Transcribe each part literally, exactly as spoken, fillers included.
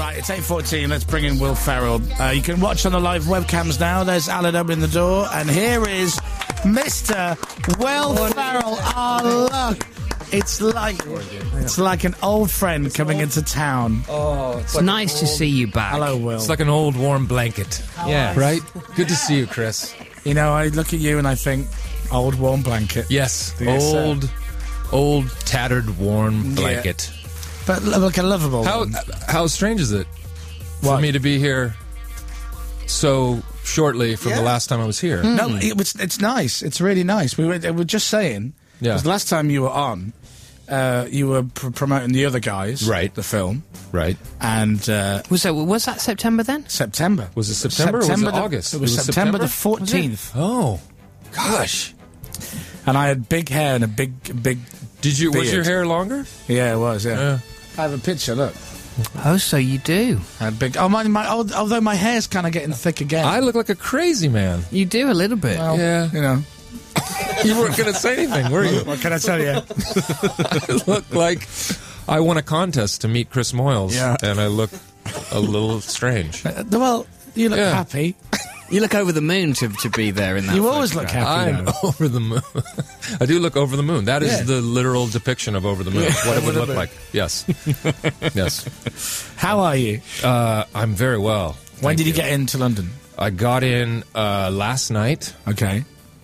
Right, it's eight fourteen. Let's bring in Will Ferrell. Uh, you can watch on the live webcams now. There's Alan opening the door, and here is Mister Will Ferrell. Oh, look. It's like it's like an old friend coming into town. Oh, it's, It's like nice to see you back. Hello, Will. It's like an old warm blanket. Yeah. Right? Good to see you, Chris. You know, I look at you and I think, old warm blanket. Yes, Yes, sir. old, old tattered warm blanket. But look, a lovable How one. how strange is it for What? me to be here so shortly from the Yeah. last time I was here? No, it was, it's nice. It's really nice. We were, we were just saying, Yeah. because the last time you were on, uh, you were pr- promoting The Other Guys, Right. the film, Right? and uh, Was that was that September then? September. Was it September, or was it the- August? It was, It was September, the September? fourteenth. Oh, gosh! And I had big hair and a big, big... Did you? Was Beard. your hair longer? Yeah, it was, yeah. Yeah. I have a picture, look. Oh, so you do. I had big... Oh, my, my, although my hair's kind of getting thick again. I look like a crazy man. You do a little bit. Well, Yeah. you know. You weren't going to say anything, were you? What can I tell you? I look like I won a contest to meet Chris Moyles, Yeah. and I look a little strange. Uh, well, you look Yeah. happy. You look over the moon to, to be there in that. You always look photograph. happy, I'm though. over the moon. I do look over the moon. That is Yeah. the literal depiction of over the moon. What it would Over the look moon. like. Yes. Yes. How are you? Uh, I'm very well. When Thank did you get into London? I got in uh, last night. Okay.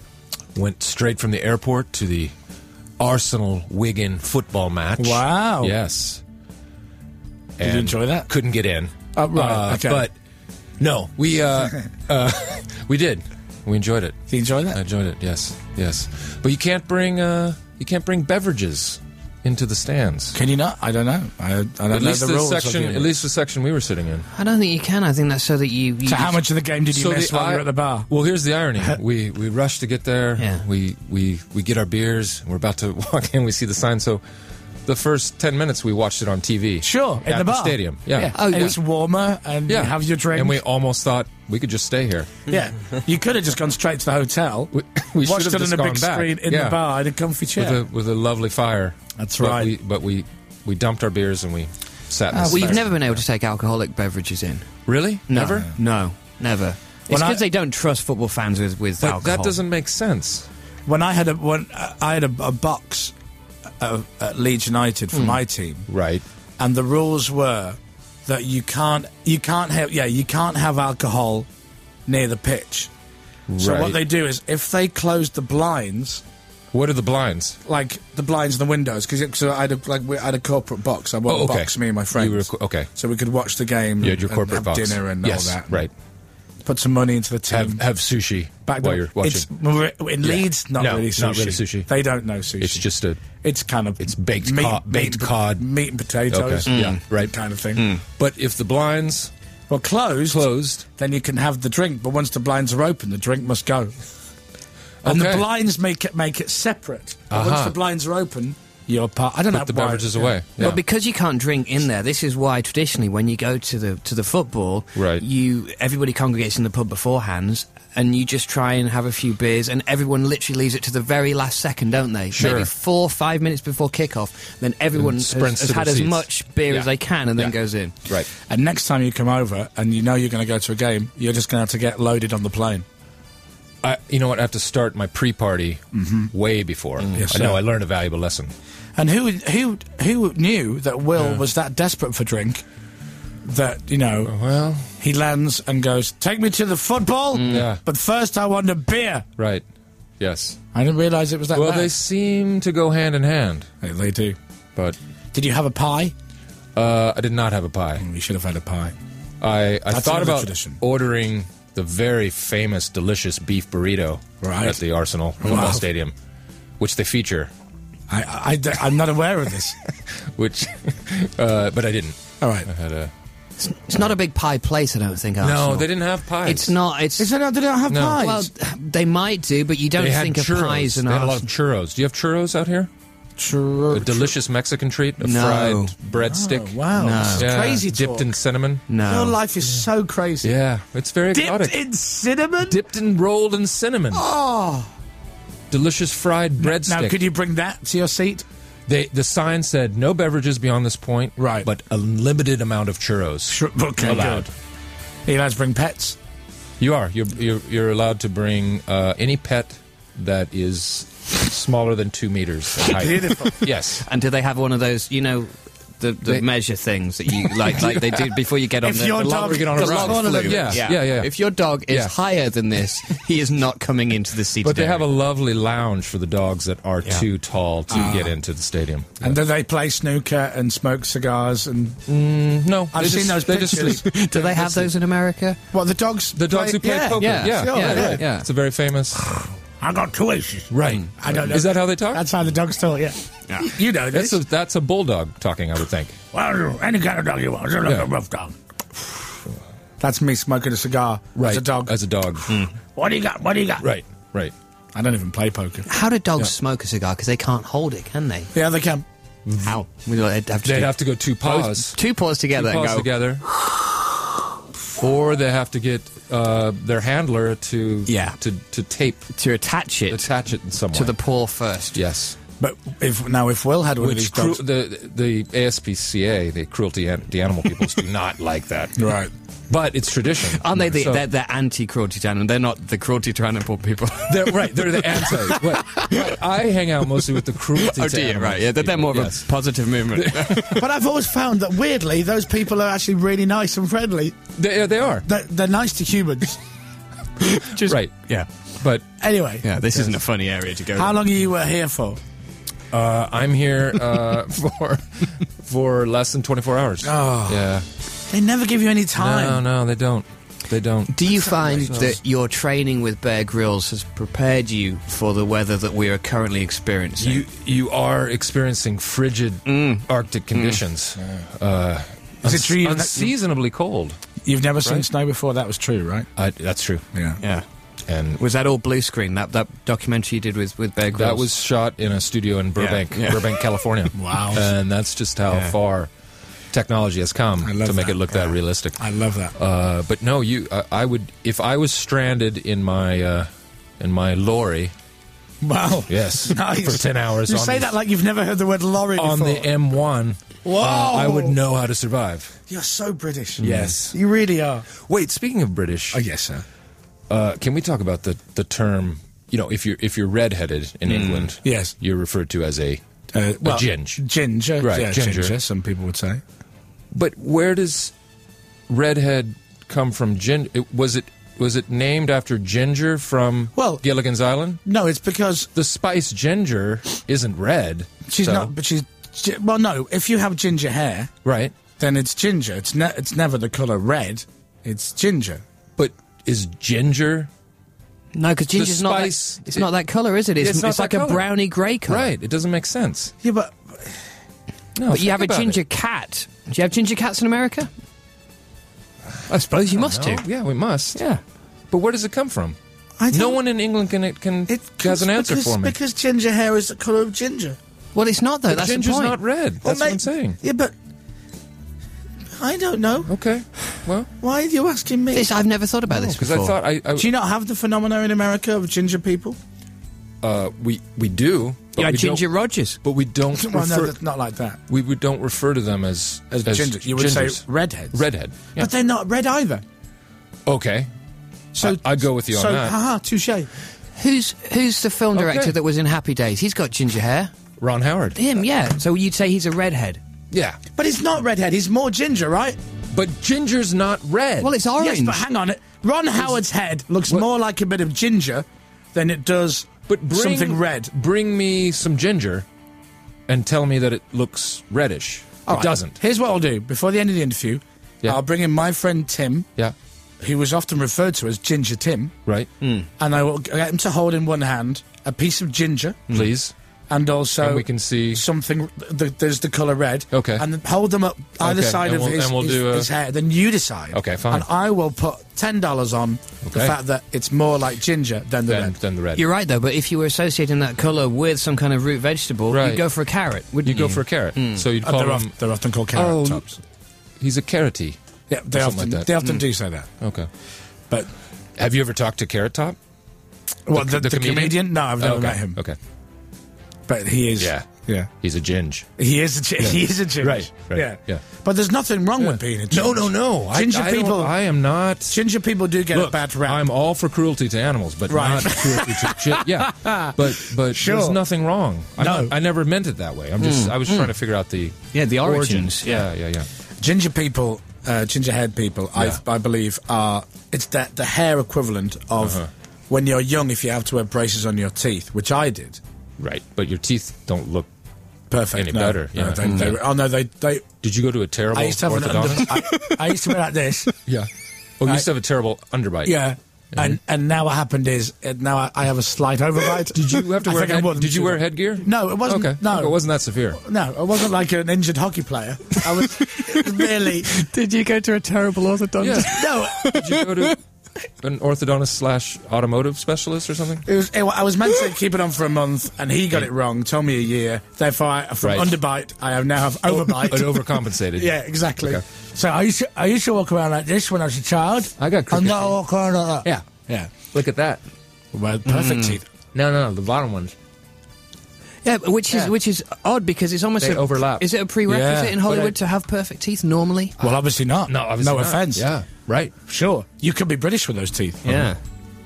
Went straight from the airport to the Arsenal Wigan football match. Wow. Yes. Did you And enjoy that? Couldn't get in. Oh, right, Uh, okay. But no, we uh, uh, we did. We enjoyed it. Did you enjoy I that? enjoyed it. Yes, yes. But you can't bring uh, you can't bring beverages into the stands. Can you not? I don't know. I, I don't At know least the the rules. of section. the- At least the section we were sitting in. I don't think you can. I think that's so that you. you So how much of the game did you So miss the- while you were I- at the bar? Well, here's the irony. we we rush to get there. Yeah. We we we get our beers. We're about to walk in. We see the sign. So the first ten minutes we watched it on T V. Sure, in at the bar. stadium. Yeah. Oh, yeah. it's warmer, and Yeah. you have your drink. And we almost thought we could just stay here. yeah, you could have just gone straight to the hotel. We, we should watched have it just on a gone big back. screen in Yeah. the bar in a comfy chair. with a with a lovely fire. That's But right. we, but we we dumped our beers and we sat. in Ah, the Well, you've fire. never been able to take alcoholic beverages in. really No. never. No, never. It's When I- because they don't trust football fans with, with But alcohol. that doesn't make sense. when I had a when I had a, a box of, at Leeds United Hmm. for my team, Right. and the rules were that you can't you can't have yeah you can't have alcohol near the pitch. So Right. what they do is if they close the blinds, What are the blinds? like the blinds and the windows, because so I had a, like we I had a corporate box. I bought Oh, a okay. box, me and my friends, You were, okay. so we could watch the game. You had your and corporate have box. dinner and yes, all that. Right. Put some money into the team. Have have sushi Back while then- you're watching. It's, we're- in Yeah. Leeds, not No, really sushi. not really sushi. They don't know sushi. It's just a. It's kind of It's baked meat, cod- baked meat, and- cod. meat and potatoes. Okay. Yeah. Right. Kind of thing. But if the blinds Well, closed, closed, then you can have the drink. But once the blinds are open, the drink must go. And the Okay. blinds make it make it separate. But once Aha. the blinds are open, you're part. I don't know put the why- beverages yeah. away. Yeah. Well, because you can't drink in there, this is why traditionally when you go to the to the football, Right. you everybody congregates in the pub beforehand, and you just try and have a few beers, and everyone literally leaves it to the very last second, don't they? Sure. Maybe four, five minutes before kickoff, then everyone And has, sprints has to had their as seats. much beer Yeah. as they can, and then Yeah. goes in. right. And next time you come over and you know you're going to go to a game, you're just going to have to get loaded on the plane. I, you know what? I have to start my pre-party way before. Yes, I know. sir. I learned a valuable lesson. And who who who knew that Will Yeah. was that desperate for drink that you know Well, he lands and goes, "Take me to the football, Yeah. but first I want a beer." right. Yes. I didn't realise it was that Well, bad. they seem to go hand in hand, They, they do. but Did you have a pie? uh, I did not have a pie. You should have had a pie. I, I That's thought another about tradition. ordering the very famous, delicious beef burrito Right. at the Arsenal football Wow. stadium, which they feature. I, I, am not aware of this. Which, uh, but I didn't. All right. I had a It's not a big pie place, I don't think. Arsenal. no. They didn't have pies. It's not. It's Is it, they don't have No. pies? well, they might do, but you don't They had think churros. of pies and they had a lot of Arsenal. churros. Do you have churros out here? Churro- A delicious Mexican treat, a No. fried breadstick. Oh, wow. No. This is Yeah, crazy dipped talk. in cinnamon. No. Your life is so crazy. Yeah, it's very exotic. Dipped in cinnamon? Dipped and rolled in cinnamon. Oh. Delicious fried breadstick. Now, could you bring that to your seat? They the sign said no beverages beyond this point, Right. But a limited amount of churros Sure, okay, allowed. good. Are you allowed to bring pets? You are. You're you're, you're allowed to bring uh, any pet that is smaller than two meters in height. Beautiful. Yes. And do they have one of those, you know, the, the They- measure things that you like like they do before you get on If the, your the dog log, get on a the run. log One of them- flume. Yeah, yeah, yeah. If your dog is Yeah. higher than this, he is not coming into the seated But they have a area. lovely lounge for the dogs that are Yeah. too tall to get into the stadium. And do they play snooker and smoke cigars? And Mm, no, I've they seen just, those they just pictures. sleep. Do they have those in America? Well, the dogs. The dogs who play yeah. poker. Yeah. Yeah, Sure, Yeah, yeah. yeah. It's a very famous. I got two aces. Right. I don't know. Is that how they talk? That's how the dogs talk. Yeah. You know this. That's a, that's a bulldog talking, I would think. Well, any kind of dog you want. It's like Yeah. a rough dog. That's me smoking a cigar Right. as a dog. As a dog. What do you got? What do you got? Right. Right. I don't even play poker. How do dogs Yeah. smoke a cigar? Because they can't hold it, can they? Yeah, they can. How? They'd have to, They'd do have to go two paws. two paws together Two and paws go. together. Or they have to get uh, their handler to Yeah. to to tape to attach it attach it in some way. to the paw first. yes. But if now, if Will had one of these Which cru- dogs, the the A S P C A, the cruelty an- the animal peoples, do not like that. right? But it's tradition. Aren't they the, So- they're, they're anti-cruelty to animals? They're not the cruelty to animal people. They're right. They're the anti. Right, right. I hang out mostly with the cruelty. Oh, to do you? animals Right, yeah, they're, they're more people. Yes. of a positive movement. But I've always found that weirdly, those people are actually really nice and friendly. They, yeah, they are. They're, they're nice to humans. Just, Right. Yeah. But Anyway, Yeah, this isn't a funny area to go how to. long are you uh, here for? uh, I'm here uh, for for less than twenty-four hours. Oh. Yeah. They never give you any time. No, no, they don't. They don't. Do you find amazing. that your training with Bear Grylls has prepared you for the weather that we are currently experiencing? You you are experiencing frigid Arctic conditions. Uh, Is it true you've- unseasonably cold. You've never seen Right. snow before. That was true, right? I, that's true. Yeah. yeah. And Was that all blue screen? That that documentary you did with with Bear Grylls? that was shot in a studio in Burbank, yeah. Burbank, California. Wow. And that's just how Yeah. far technology has come I to love make that. it look that Yeah. realistic. I love that. Uh, but no, you. Uh, I would if I was stranded in my uh, in my lorry. Wow. Yes, Nice. for ten hours. You on say the, that like you've never heard the word lorry on before. the M one. Whoa. Uh, I would know how to survive. You're so British. Yes. You really are. Wait, speaking of British, Oh, yes, sir. uh, can we talk about the, the term? You know, if you're if you're redheaded in England, Yes. you're referred to as a. Uh, well, ginge. Ginger. Right, Yeah, ginger. ginger, some people would say. But where does redhead come from? Gin, it, was it was it named after Ginger from Well- Gilligan's Island? No, it's because The spice ginger isn't red. she's so- not, but she's, gi- well, no, if you have ginger hair, right. then it's ginger. It's, ne- it's never the colour red, it's ginger. But is ginger No, because ginger's not that, spice- it's not that colour, is it? It's, It's not like that a colour. browny grey colour. right? It doesn't make sense. Yeah, but No, But you think have a about ginger it. cat. Do you have ginger cats in America? I suppose you must No? do. Yeah, we must. Yeah. But where does it come from? I don't... No one in England can can it has an comes answer because, for me. Because ginger hair is the colour of ginger. Well, it's not though. But That's ginger's the point. not red. Well, That's what mate, I'm saying. Yeah, but I don't know. Okay. Well, Why are you asking me? This, I've never thought about this because before. I thought I, I Do you not have the phenomena in America of ginger people? uh, we we do. But you had we don't- Ginger Rogers. But we don't Well, no, refer. that's not like that. we, we don't refer to them as As, ginger. You would say gingers. redheads. redhead. Yeah. But they're not red either. Okay. So I- I'd go with you on so, that. haha, touche. Who's who's the film director Okay. that was in Happy Days? He's got ginger hair. Ron Howard. Him, yeah. So you'd say he's a redhead. Yeah. But he's not redhead. He's more ginger, right? But ginger's not red. Well, it's orange. Yes, but hang on. Ron Howard's head looks What- more like a bit of ginger than it does but bring, something red. Bring me some ginger, and tell me that it looks reddish. All it right, doesn't. Here's what I'll do. Before the end of the interview, Yeah. I'll bring in my friend Tim, Yeah. who was often referred to as Ginger Tim, Right. and I will get him to hold in one hand a piece of ginger Please. and also And we can see- something. The, there's the colour red. Okay. And then hold them up either Okay, side and of we'll- his, and we'll his, do a- his hair. Then you decide. Okay, fine. And I will put ten dollars on the Okay. fact that it's more like ginger than the Then, red. then the red. You're right though. But if you were associating that colour with some kind of root vegetable, Right. you'd go for a carrot, wouldn't you you? go for a carrot. So you'd Uh, call they're, him. oft- they're often called carrot Oh, tops. He's a carroty. Yeah, they something often like that. they often do say that. Okay. But Have you ever talked to Carrot Top? what the, the the comedian? comedian? No, I've never okay. met him. Okay. But he is Yeah. Yeah. He's a ginge. He is a gi- he is a ginger. Right, right, Yeah. yeah. But there's nothing wrong Yeah. with being a ginger. No, no, no. Ginger I, I don't- people. I am not. Ginger people do get Look, a bad rap. I'm all for cruelty to animals, but Right. not cruelty to children. Yeah, but but Sure. there's nothing wrong. I'm No. not- I never meant it that way. I'm just I was trying to figure out the Yeah, the origins. Yeah, yeah, yeah. Ginger people, uh, ginger-haired people, Yeah. I, I believe, are it's the, the hair equivalent of Uh-huh. when you're young. If you have to wear braces on your teeth, which I did, Right, but your teeth don't look. perfect. Any no, better, no, yeah. they, they, Mm. oh no, they they. Did you go to a terrible I used to have an under, orthodontist? I, I used to wear like this. Yeah. Oh, you I- used to have a terrible underbite. Yeah. And and now what happened is uh, now I, I have a slight overbite. Did you have to I wear? think I Head, wouldn't did you do wear that. headgear? No, it wasn't. Okay. No, Okay, it wasn't that severe. No, I wasn't like an injured hockey player. I was, it was merely. Did you go to a terrible orthodontist? Yeah. No, Did you go to an orthodontist slash automotive specialist or something? it was. It, I was meant to keep it on for a month, and he got it wrong. Told me a year. Therefore, I, from Right. underbite, I have now have overbite. It overcompensated. Yeah, exactly. Okay. So I used to I used to walk around like this when I was a child. I got I'm crooked not teeth. walk around like that. Yeah. Yeah. Look at that. Well, perfect Mm. teeth. No, no, no, the bottom ones. Yeah, but which is Yeah. which is odd because it's almost They a, overlap. Is it a prerequisite Yeah, in but Hollywood I- to have perfect teeth normally? Well, obviously not. No, obviously no not. offense. Yeah, right. Sure. You could be British with those teeth. Yeah.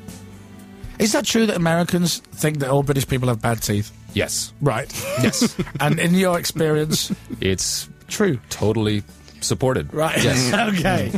Is that true that Americans think that all British people have bad teeth? Yes. Right. Yes. And in your experience, It's true. totally supported. Right. Yes. Okay.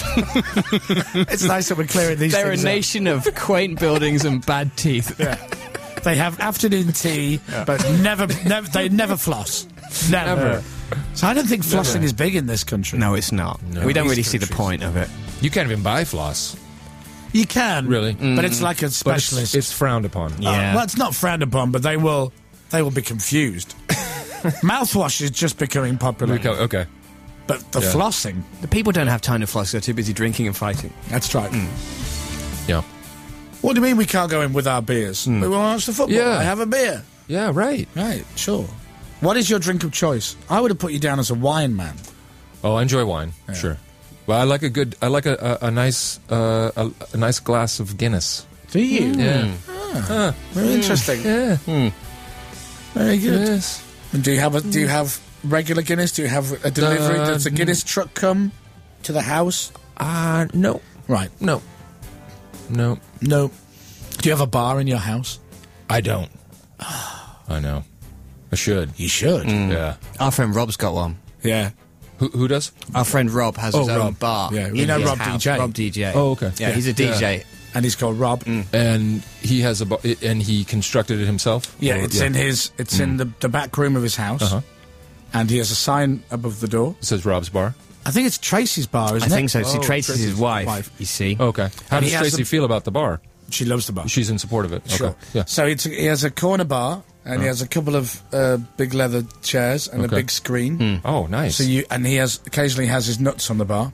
It's nice that we're clearing these They're a things up. nation of quaint buildings and bad teeth. Yeah. They have afternoon tea, but never, never, they never floss. Never. Never. So I don't think flossing Never. is big in this country. No, it's not. No. We don't These really see the countries. point of it. You can't even buy floss. You can, Really? but it's like a But it's, specialist. it's frowned upon. Uh, Yeah. well, it's not frowned upon, but they will, they will be confused. Mouthwash is just becoming popular, Okay. okay. but the Yeah. flossing, The people don't have time to floss. They're too busy drinking and fighting. that's right. Yeah. What do you mean we can't go in with our beers? We want to watch the football. Yeah. I have a beer. Yeah, right. Right, sure. What is your drink of choice? I would have put you down as a wine man. Oh, I enjoy wine. Sure. Well, I like a good. I like a a, a nice uh, a, a nice glass of Guinness. Do you? Yeah. Very interesting. Yeah. Very good. Yes. And do you have a do you have regular Guinness? Do you have a delivery? Uh, Does the Guinness truck come to the house? Uh no, Right. no, no. No. Do you have a bar in your house? I don't. I know. I should. You should. Yeah. Our friend Rob's got one. Yeah. Who who does? Our friend Rob has Oh, his own Rob. bar. Yeah, we in know his Rob house. D J. Rob D J. Oh, okay. Yeah, he's a D J. And he's called Rob. And he has a bar, and he constructed it himself. Yeah, Or- it's in his it's in the, the back room of his house. Uh-huh. And he has a sign above the door. It says Rob's Bar. I think it's Tracy's bar, isn't I it? think so. See, Oh, Tracy's his wife, wife. you see. Okay. How And does he has Tracy a- feel about the bar? She loves the bar. She's in support of it. Okay. Sure. Yeah. So it's, he has a corner bar, and he has a couple of uh, big leather chairs and Okay. a big screen. Oh, nice. So you and he has occasionally has his nuts on the bar.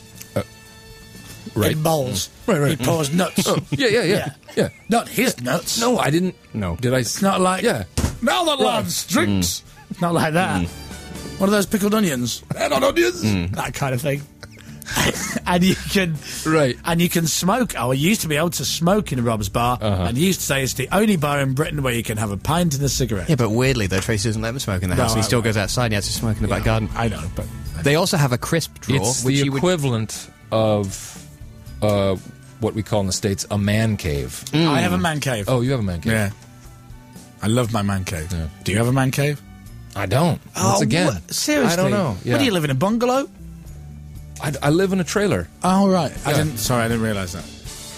right. In bowls. He pours nuts. Yeah, yeah, yeah, yeah. Not his nuts. No, I didn't. No. Did I? It's not like Yeah. now the lads drinks. It's not like that. One of those pickled onions. They're not onions. That kind of thing. And you can Right. and you can smoke. Oh, I used to be able to smoke in Rob's bar, Uh-huh. and he used to say it's the only bar in Britain where you can have a pint and a cigarette. Yeah, but weirdly, though, Tracy doesn't let him smoke in the No, house. and he I- still goes outside and he has to smoke in the back garden. I know, but They also have a crisp drawer, It's which the you would... equivalent of uh, what we call in the States a man cave. I have a man cave. Oh, you have a man cave? yeah. I love my man cave. Yeah. Do you have a man cave? I don't. Once again. what? Seriously? I don't know. What Yeah. do you live in a bungalow? I, I live in a trailer. Oh right, I Yeah. didn't. Sorry, I didn't realise that.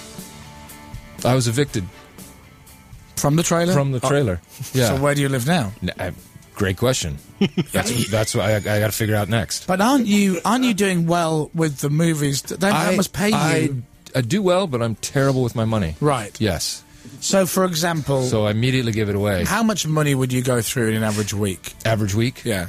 I was evicted From the trailer. from the Oh, trailer. Yeah. So where do you live now? N- I- great question. That's that's what I, I got to figure out next. But aren't you aren't you doing well with the movies? They that I must pay I, you. I do well, but I'm terrible with my money. Right. Yes. So, for example, So I immediately give it away. how much money would you go through in an average week? Average week? Yeah.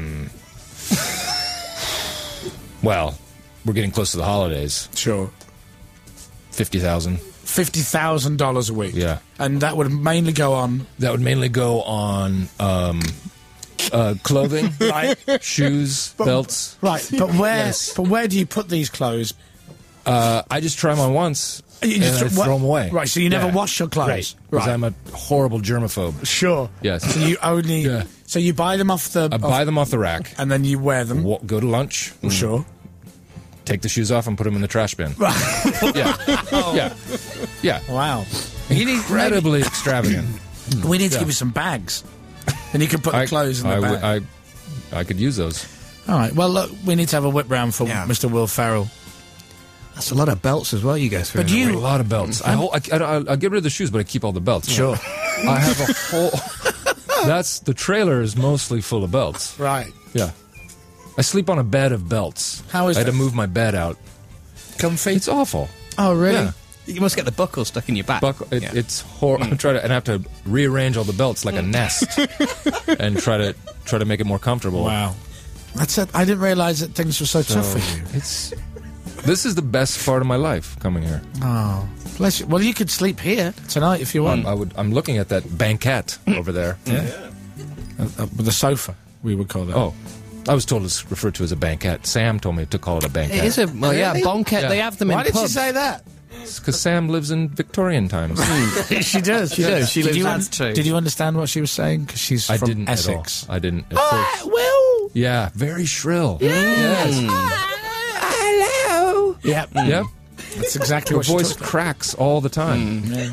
Well, we're getting close to the holidays. Sure. fifty thousand. Fifty thousand dollars a week. Yeah. And that would mainly go on. That would mainly go on um, uh, clothing, Right. shoes, belts. Right. But where? Yes. But where do you put these clothes? Uh, I just try them on once You and just I throw- throw them away. Right, so you never Yeah. wash your clothes. Right. Because Right. I'm a horrible germaphobe. Sure. Yes. So you only Yeah. So you buy them off the... I off, buy them off the rack. and then you wear them. Wa- go to lunch. Well, sure. Take the shoes off and put them in the trash bin. yeah, yeah, yeah. Wow. You need, Incredibly extravagant. maybe- we need to Yeah. give you some bags. And you can put the clothes in the I, bag. w- I, I could use those. All right. Well, look, we need to have a whip round for Yeah. Mister Will Ferrell. That's a lot of belts as well you go through. But in a you- week. A lot of belts. I, hold, I, I, I get rid of the shoes, but I keep all the belts. Sure. I have a whole. That's the trailer is mostly full of belts. Right. Yeah. I sleep on a bed of belts. How is I had that? to move my bed out. Comfy? It's awful. Oh, really? Yeah. You must get the buckle stuck in your back. Buck, it, Yeah. It's horrible. I try to and I have to rearrange all the belts like a nest, and try to try to make it more comfortable. Wow. That's it. I didn't realise that things were so, So tough for you. it's this is the best part of my life coming here. Oh, bless you. Well, you could sleep here tonight if you want. I would. I'm looking at that banquette over there. Uh, uh, with the sofa, we would call that. Oh, I was told it's referred to as a banquette. Sam told me to call it a banquette. It is a well, yeah, Really? bonket. Yeah. They have them Why in did you pubs. say that? Because Sam lives in Victorian times. she does. She does. She did lives- you that's true. Did you understand what she was saying? Because she's I from didn't Essex. at all. I didn't at Ah, first. Will. Yeah, very shrill. Yes. Hello. Yeah. Yep. That's exactly Her what she voice talked about. cracks all the time. Yeah.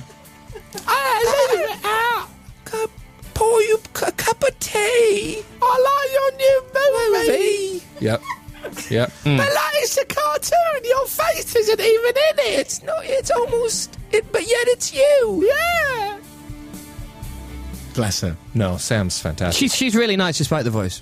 Pour you a cup of tea. I like your new movie. Yep. Yep. But like, it's a cartoon. Your face isn't even in it. It's not. It's almost. It, but yet it's you. Yeah. Bless her. No, Sam's fantastic. She's she's really nice despite the voice.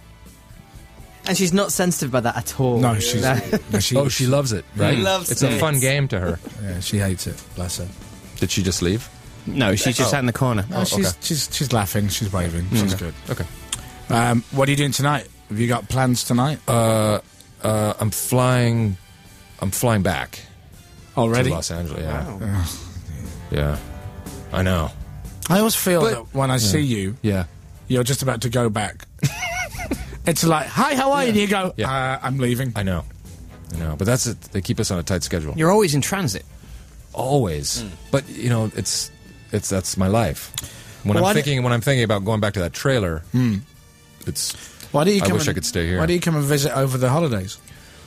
And she's not sensitive about that at all. No, she's. no, she, oh, she loves it, right? loves it's it. a fun game to her. Yeah, she hates it. Bless her. Did she just leave? No, she's just Oh. sat in the corner. No, she's, okay. she's she's laughing. She's waving. She's good. Okay. Um, what are you doing tonight? Have you got plans tonight Uh, uh, I'm flying. I'm flying back already? to Los Angeles. Yeah. Yeah. I know. I always feel But- that when I see you, Yeah. you're just about to go back. It's like, hi, how are you? And you go, Yeah. uh, I'm leaving. I know. I know. But that's it. They keep us on a tight schedule. You're always in transit. Always. But you know, it's it's that's my life. When Well, why I'm do- thinking when I'm thinking about going back to that trailer, it's Why do you I come wish and, I could stay here. Why do you come and visit over the holidays?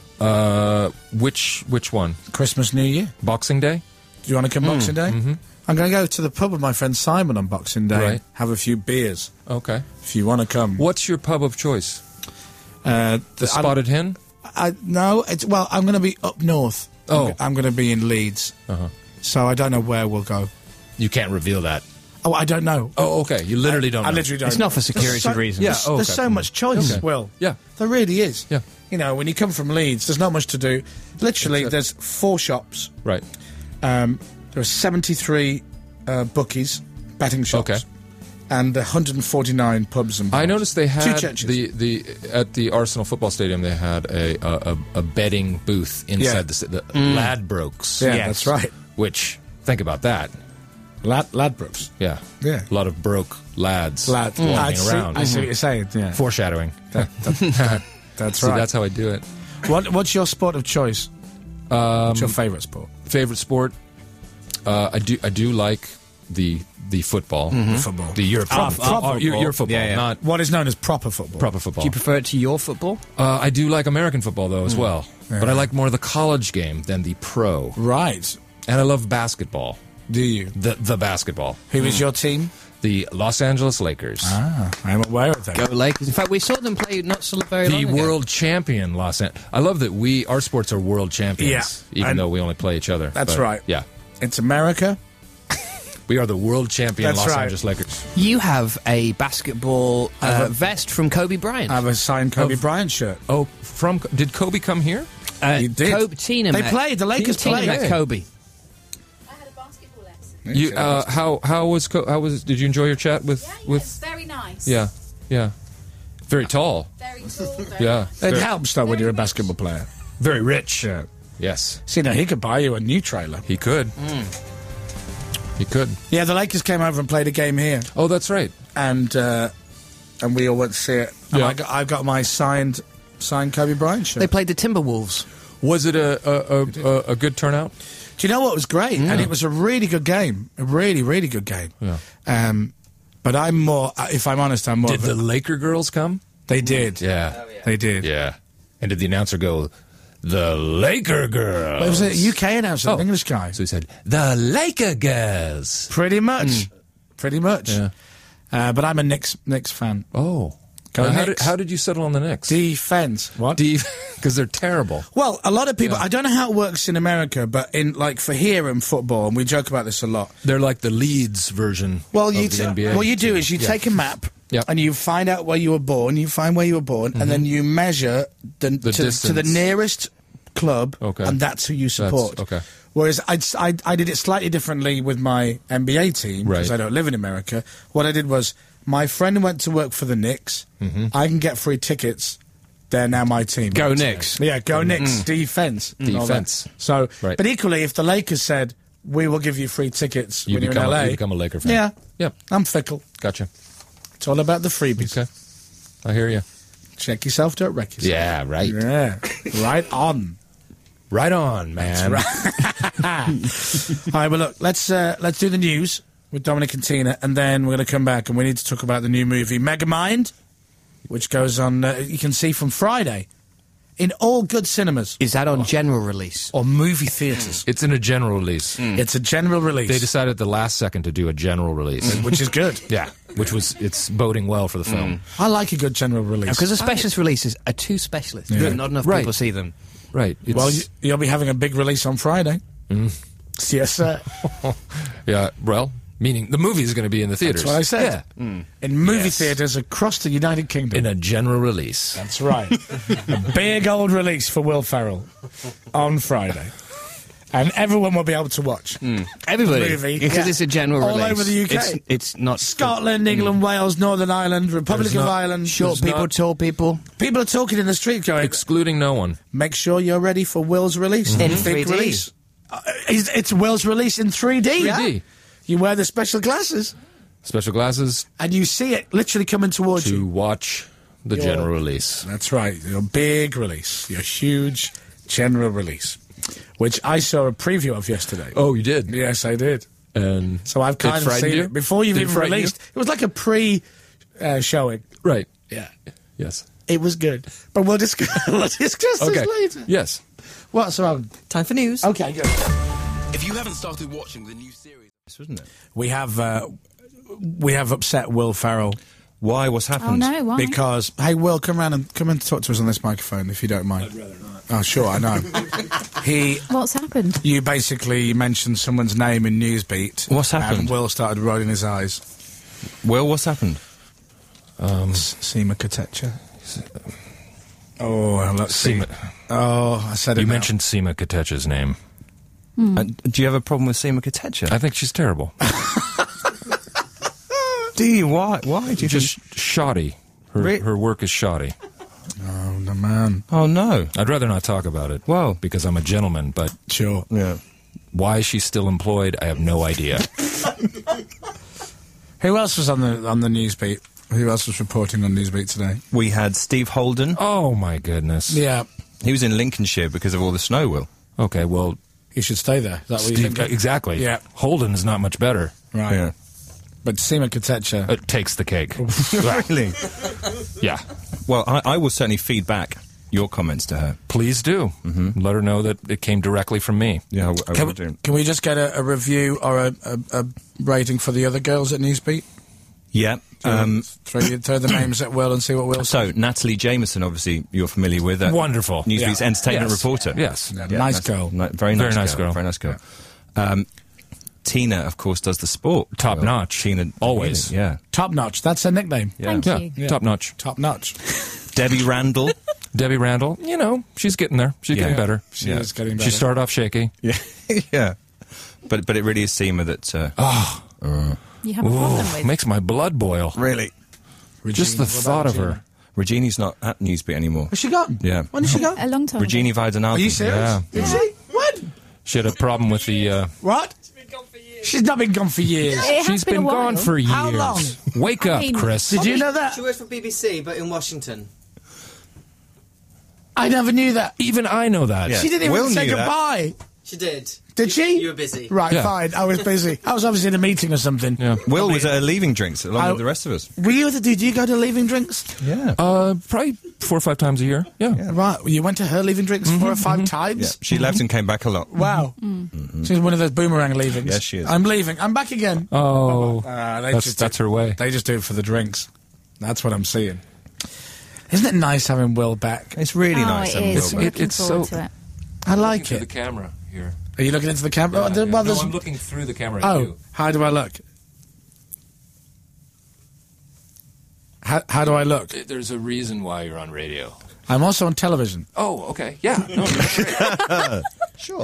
uh which which one? Christmas, New Year? Boxing Day? Do you want to come Boxing Day? Mm-hmm. I'm going to go to the pub with my friend Simon on Boxing Day Right. and have a few beers. Okay. If you want to come. What's your pub of choice? Uh, The I- Spotted Hen? I, no, it's well. I'm going to be up north. Oh. I'm, I'm going to be in Leeds, Uh-huh. so I don't know where we'll go. You can't reveal that. Oh, I don't know. Oh, okay. You literally I, don't I know. literally don't. It's not for There's security so- reasons. Yeah, There's, oh, there's okay. so much choice. Okay. Will. Yeah. There really is. Yeah. You know, when you come from Leeds, there's not much to do. Literally, That's it. there's four shops. Right. Um, there are seventy-three uh, bookies, betting shops, Okay. and one hundred forty-nine pubs and bars. I noticed they Two had churches. the, the at the Arsenal football stadium. They had a a, a, a betting booth inside Yeah. the, the Ladbrokes. Yeah, Yes. that's right. Which think about that. Lad, Ladbrokes. Yeah. Yeah. A lot of broke lads Lad. walking I see, around. I see what you're saying. Yeah. Foreshadowing. That- that- that- that's See, right. that's how I do it. What, what's your sport of choice? Um, What's your favourite sport? Favorite sport? Uh, I do. I do like the the football. Football. The European Ah, proper oh, your, football. your football, Yeah, yeah. not What is known as proper football. proper football. Do you prefer it to your football? uh, I do like American football though as well, but I like more the college game than the pro. Right. And I love basketball. Do you? The the basketball. Who is your team? The Los Angeles Lakers. Ah, I'm aware of that. Go Lakers. In fact, we saw them play not so very the long ago. world champion Los Angeles. I love that we our sports are world champions, Yeah, even and- though we only play each other. That's But, right. Yeah, It's America. we are the world champion That's Los right. Angeles Lakers. You have a basketball I have uh, a- vest from Kobe Bryant. I have a signed Kobe Of- Bryant shirt. Oh, from did Kobe come here? uh, he did. Kobe, Tina They met- played, the Lakers Tina played. met Kobe. I had a basketball lesson. You uh, how how was Co- how was did you enjoy your chat with Yeah, yeah, with it's very nice. yeah yeah very tall Very tall. Very yeah It very, helps, though, when very you're a rich. basketball player. very rich Yeah. yes See, now he could buy you a new trailer. he could he could Yeah, the Lakers came over and played a game here, oh that's right and uh, and we all went to see it. And Yeah. I got, I've got my signed signed Kobe Bryant shirt. They played the Timberwolves. was it a a, a, a good turnout Do you know what was great? And it was a really good game. A really, really good game. Yeah. Um, But I'm more, uh, if I'm honest, I'm more. Did of a- the Laker girls come? They did. Yeah. They did. Yeah. And did the announcer go, the Laker girls? Well, it was a U K announcer, Oh. an English guy. So he said, the Laker girls. Pretty much. Pretty much. Yeah. Uh, but I'm a Knicks Knicks fan. Oh. Go Now, how, did, Knicks. how did you settle on the Knicks? Defense. What? Because they're terrible. Well, a lot of people, Yeah. I don't know how it works in America, but in, like, for here in football, and we joke about this a lot. They're like the Leeds version Well, of you the t- N B A. what you do is you Yeah. take a map Yep. and you find out where you were born, you find where you were born, and then you measure the, The to, to the distance. nearest club, Okay. and that's who you support. okay. Whereas I'd, I, I did it slightly differently with my N B A team, because Right. I don't live in America. What I did was, my friend went to work for the Knicks, I can get free tickets, they're now my team. Go Knicks. Yeah, go Knicks, defense. and all that. Defense. So, Right. but equally, if the Lakers said, we will give you free tickets You when you're in become, L A, a, you become a Laker fan. yeah, Yep. I'm fickle. Gotcha. It's all about the freebies. Okay. I hear you. Check yourself, don't wreck yourself. Yeah, right. Yeah, right on. Right on, man. All right, well, look, let's uh, let's do the news with Dominic and Tina, and then we're going to come back and we need to talk about the new movie Megamind, which goes on. Uh, you can see from Friday in all good cinemas Is that on general release? or movie theaters. It's in a general release. It's a general release, They decided at the last second to do a general release. which is good. Yeah, which was, it's boding well for the film. I like a good general release. Because the specialist releases are too specialist. Yeah. Not enough Right. people see them. Right. It's, Well, you, you'll be having a big release on Friday. Yes, sir. yeah, well, meaning the movie is going to be in the theaters. That's what I said. Yeah. In movie Yes. theaters across the United Kingdom. In a general release. That's right. A big old release for Will Ferrell on Friday. And everyone will be able to watch. Everybody. Movie, Because yeah. it's a general All release. over the U K. It's, it's not... Scotland, England, Wales, Northern Ireland, Republic There's of not- Ireland. Short There's people, not- tall people. People are talking in the street going, Excluding no one. make sure you're ready for Will's release. In Big three D. release. Uh, it's, it's Will's release in three D. three D. You wear the special glasses Special glasses and you see it literally coming towards to you. watch the Your- general release. That's right. Your big release. Your huge general release. Which I saw a preview of yesterday. Oh, you did? Yes, I did. And So I've Did it kind of frighten seen you? it before you've Did it even frighten you? released. It was like a pre uh, showing. Right. Yeah. Yes. It was good. But we'll discuss, we'll discuss Okay. this later. Yes. What's wrong? Time for news. Okay, good. If you haven't started watching the new series, Wasn't it? We have uh, we have upset Will Ferrell Why? What's Oh happened? no, why? because hey, Will, come round and come and talk to us on this microphone if you don't mind. I'd rather not. Oh, sure, I know. he, What's happened? you basically mentioned someone's name in Newsbeat. What's happened? And Will started rolling his eyes. Well, what's happened? Um, Seema Katecha. Oh, let's see. Seema. Oh, I said it You now. mentioned Seema Katecha's name. Uh, do you have a problem with Seema Katecha? I think she's terrible. do you? Why? Why do you Just shoddy. Her, Re- her work is shoddy. Oh, no, man. think? Oh no. I'd rather not talk about it. Well. Because I'm a gentleman, but Sure. Yeah. why she's still employed, I have no idea. Who else was on the on the Newsbeat? Who else was reporting on Newsbeat today? We had Steve Holden. Oh, my goodness. Yeah, He was in Lincolnshire because of all the snow. Will. Okay, well, you should stay there. Is that what you Steve, think? exactly. Yeah. Holden is not much better. Right. Yeah. But Seema Katecha. It takes the cake. Really? Yeah. Well, I, I will certainly feed back your comments to her. Please do. Mm-hmm. Let her know that it came directly from me. Yeah, I, w- I Can, will do. can we just get a, a review or a, a, a rating for the other girls at Newsbeat? Yeah. Um, throw, you, throw the names at Will and see what Will so, Natalie Jameson, obviously, you're familiar with. Uh, Wonderful. Newsbeat's Yeah. entertainment Yes. reporter. Yes. Yeah, Yeah, nice that's- girl. ni- very nice, Very nice girl. Very nice girl. Um, Tina, of course, does the sport. Top Well, notch. Tina, Always. Yeah. Top notch. That's her nickname. Yeah. Thank Yeah. you. Yeah. Top notch. Top notch. Debbie Randall. Debbie Randall, you know, she's getting there. She's Yeah. getting better. She Yeah. is getting better. She started off shaky. yeah. yeah. But but it really is Seema that. Uh, Oh, You have a problem ooh, with. makes my blood boil. really? Just the Regina, what thought about of her. Regini's not at Newsbeat anymore. Has she gone? Yeah. When did she go? A long time. ago. Regini Vidonaldi. Are you serious? Yeah. Did she? What? She had a problem with the. Uh, What? She's not been gone for years. It has she's been, been a while. gone for years. How long? Wake I up, mean, Chris. Did you know that? She works for B B C, but in Washington. I never knew that. Even I know that. Yeah. She didn't even Will say knew that. goodbye. She did. Did Did she? You were busy. Right, Yeah. fine. I was busy. I was obviously in a meeting or something. Yeah. Will was at a leaving drinks along I- with the rest of us. Were you? The, did you go to leaving drinks? Yeah. Uh, probably four or five times a year. Yeah. Right. You went to her leaving drinks four or five yeah. times. She left and came back a lot. Wow. She's one of those boomerang leavings. Yes, she is. I'm leaving. I'm back again. Oh, Ah, they that's just that's do, her way. They just do it for the drinks. That's what I'm seeing. Isn't it nice having Will back? It's really oh, nice. it having is. Will It- back. Looking it's forward so- to it. I like Through the it. camera here. Are you looking into the camera? Yeah, oh, there- yeah. well, No, there's- I'm looking through the camera at oh, you. how do I look? How, how do I look? There's a reason why you're on radio. I'm also on television. Oh, okay. Yeah. No, that's great. Sure.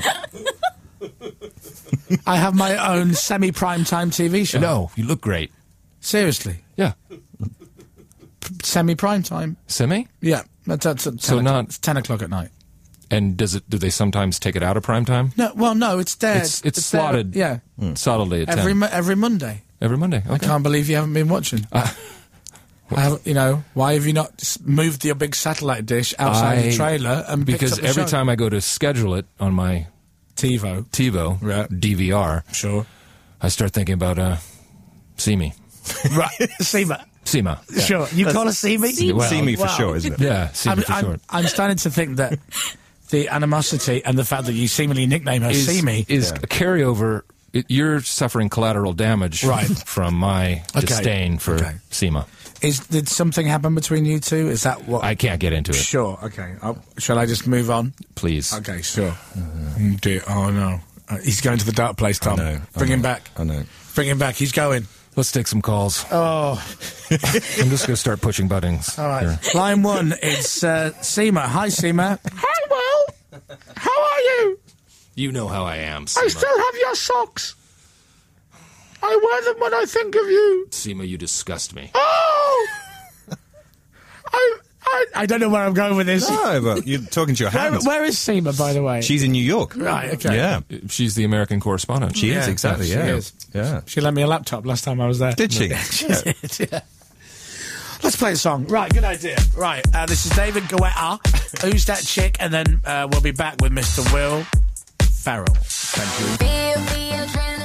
I have my own semi-prime time T V show. No, you look great. Seriously. Yeah. Semi-prime time. Semi? Yeah. That's, that's at So ten o'clock. not- It's ten o'clock at night. And does it? Do they sometimes take it out of prime time? No, well, no, it's there. It's it's, there, slotted. yeah. Solidly at Every ten. mo- every Monday. Every Monday. I Okay. can't believe you haven't been watching. Uh, I haven't- you know, why have you not s- moved your big satellite dish outside I- the trailer and picked Because up the every show? time I go to schedule it on my TiVo. TiVo Right. D V R, Sure. I start thinking about uh, Simi. Right. Seema. Sima. Yeah. Sure. You call her Seema? Well, See me for wow. sure, isn't it? Yeah, Simi I'm, for I'm, short. I'm starting to think that the animosity and the fact that you seemingly nickname her Is, Seamy is a carryover. It, you're suffering collateral damage Right. from my Okay. disdain for Okay. Sima. is. Did something happen between you two? Is that what? I can't get into it. Sure. Okay. I'll, shall I just move on? Please. Okay. Sure. Mm, dear. Oh no. Uh, he's going to the dark place, Tom. know, I Bring him know, back. I know. Bring him back. He's going. Let's take some calls. Oh. I'm just going to start pushing buttons. All right. here. Line one. It's uh, Seema. Hi, Seema. Hi, Will. How are you? You know how I am, I Sima. still have your socks. I wear them when I think of you. Sima, you disgust me. Oh! I, I, I don't know where I'm going with this. No, but you're talking to your Where, hands. where is Seema, by the way? She's in New York. Right, okay. Yeah. She's the American correspondent. She Yeah, is, exactly, she yeah. is. Yeah. She lent me a laptop last time I was there. Did she? Yeah. Yeah. Let's play a song. Right, good idea. Right, uh, this is David Guetta. Who's that chick? And then uh, we'll be back with Mister Will Ferrell. Thank you.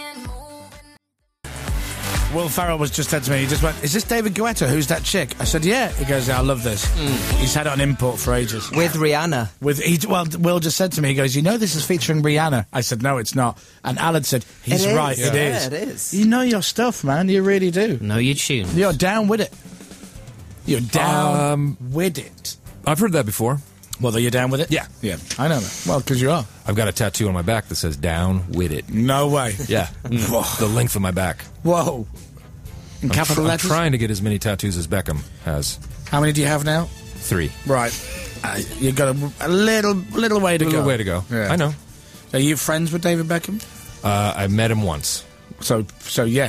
Will Ferrell was just said to me, he just went, is this David Guetta? Who's that chick? I said, yeah. He goes, yeah, I love this. He's had it on import for ages. With Rihanna. With he, well, Will just said to me, he goes, you know this is featuring Rihanna? I said, no, it's not. And Alan said, he's It is. right, it Yeah, is. it is. You know your stuff, man. You really do. No, you tune. You're down with it. You're down Um, with it. I've heard that before. Well, are you down with it? Yeah. Yeah, I know that. Well, because you are. I've got a tattoo on my back that says "Down with it." No way. Yeah, Whoa. the length of my back. Whoa. In I'm, capital tr- I'm letters? trying to get as many tattoos as Beckham has. How many do you have now? Three. Right. Uh, you've got a, a little little way to A little go. way to go. Yeah. I know. Are you friends with David Beckham? Uh, I met him once. So, so yes.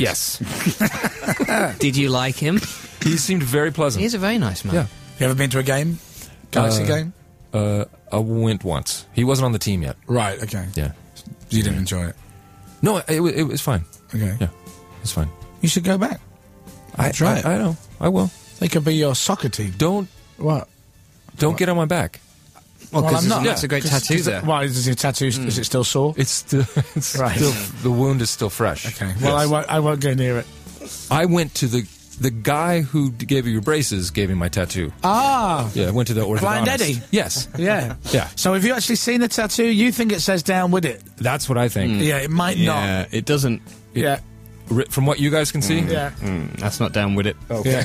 Yes, Did you like him? he seemed very pleasant. He's a very nice man. Yeah. You ever been to a game? Galaxy Uh, game? Uh, I went once. He wasn't on the team yet. Right, okay. Yeah. You didn't enjoy it. No, it, it, it was fine. Okay. Yeah, it's fine. You should go back. I try I, it. I know. I will. They could be your soccer team. Don't What? don't get on my back. Well, Well, because I'm not. that's a great 'Cause- tattoo 'cause there. it- Why is your tattoo? Is it still sore? It's still, it's Right. still the wound is still fresh. Okay. Well, I Yes. won't. I won't go near it. I went to the the guy who d- gave you your braces gave me my tattoo. Ah. Yeah, I went to the orthodontist. Blind Eddie? Yes, Yeah. Yeah. So have you actually seen the tattoo? You think it says "down with it"? that's what I think. Yeah. It might Yeah, it doesn't. not. Yeah. Ri- From what you guys can see, Yeah. Mm, that's not down with it. Okay.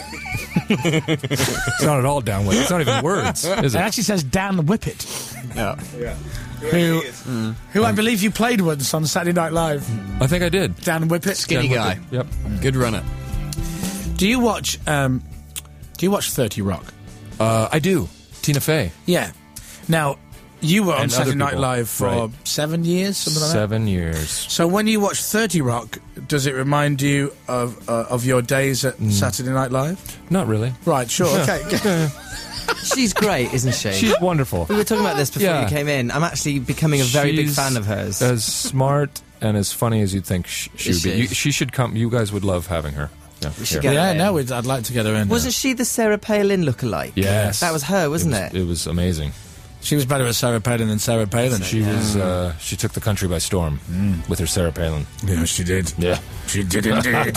it's not at all down with. It's not even words, is It it? actually says "Dan Whippet," Yeah. who, who I believe you played once on Saturday Night Live. I think I did. Dan Whippet. Skinny Dan guy. Whippet. Yep. Good runner. Do you watch? Um, do you watch thirty Rock? Uh, I do. Tina Fey. Yeah. Now, you were on And Saturday other Night people. Live for Right. seven years, something like that. Seven years. So when you watch thirty Rock, does it remind you of uh, of your days at Saturday Night Live? Not really. Right. Sure. Okay. She's great, isn't she? She's wonderful. we were talking about this before Yeah. you came in. I'm actually becoming a very big She's fan of hers. As smart and as funny as you'd think sh- she Is would be. she? You, she should come. You guys would love having her. Yeah. We should Here. get yeah. her in. No, we'd, I'd like to get her in. Wasn't she the Sarah Palin lookalike? Yes. That was her, wasn't was, it? It was amazing. She was better at Sarah Palin than Sarah Palin. She was. Uh, she took the country by storm with her Sarah Palin. Yeah, she did. Yeah. She did indeed.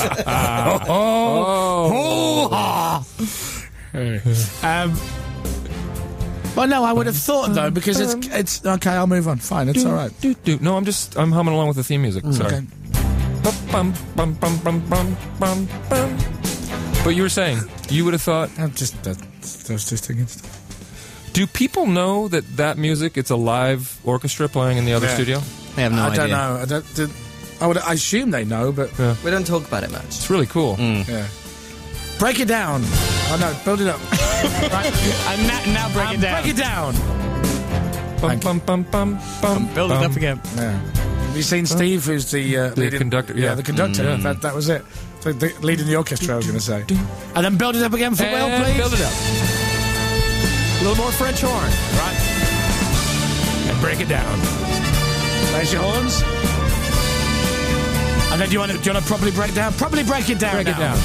Oh. um, well, no, I would have thought though, because it's it's okay. I'll move on. Fine, it's all right. Do, do. No, I'm just. I'm humming along with the theme music. Sorry. Okay. Bum, bum, bum, bum, bum, bum, bum. But you were saying you would have thought. I'm just that, I was just thinking. Do people know that that music? It's a live orchestra playing in the other Yeah. studio. I have no I idea. don't know. I don't. Did, I would. I assume they know, but Yeah. We don't talk about it much. It's really cool. yeah. Break it down. Oh no, build it up. Right. And now, now break Um, it down. Break it down. Bum, bum, bum, bum, bum, Build it bum. up again. Yeah. Have you seen Steve, who's the uh, The leading- conductor, Yeah, yeah. the conductor. That, that was it. So the, leading the orchestra, I was going to say. And then build it up again for Will, And please. build it up. A little more French horn. Right. And break it down. There's your horns. And then do you want to, do you want to properly break down? Properly break it down. Break it now. down.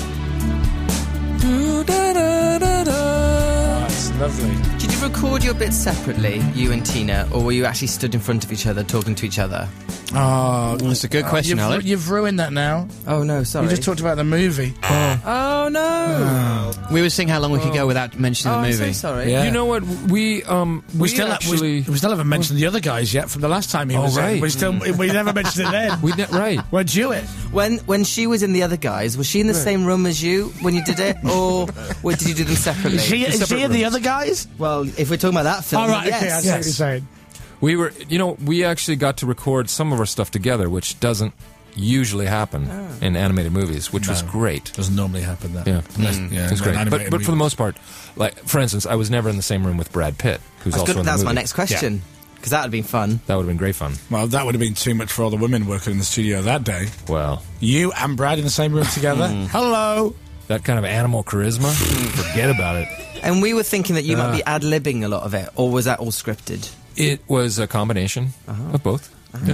Oh, that's lovely. Did you record your bits separately, you and Tina, or were you actually stood in front of each other talking to each other? Oh, That's a good question, you've, Alec. you've ruined that now. Oh no, sorry. You just talked about the movie. Oh no! We were seeing how long we could go without mentioning Oh, the I'm movie. so sorry. Yeah. You know what? We um we, We, still actually we, we still haven't mentioned the other guys yet from the last time he Oh, was in. right. We still we never mentioned it then. we ne- right. We're due it. When when she was in the other guys, was she in the same room as you when you did it, or or did you do them separately? Is she, is separate she and the rooms. other guys? Well, if we're talking about that film, All right, yes. okay, I see what you're saying. We were, you know, we actually got to record some of our stuff together, which doesn't usually happen in animated movies, which was great. Doesn't normally happen that. Yeah, Unless- Mm. yeah, it was an great. But, animated but for the movie. most part, like for instance, I was never in the same room with Brad Pitt, who's That's also good. in the That was movie. my next question, because that would have been fun. That would have been great fun. Well, that would have been too much for all the women working in the studio that day. Well, You and Brad in the same room together. Hello. that kind of animal charisma, forget about it. And we were thinking that you might Ah. be ad-libbing a lot of it, or was that all scripted? It was a combination of both. Yeah.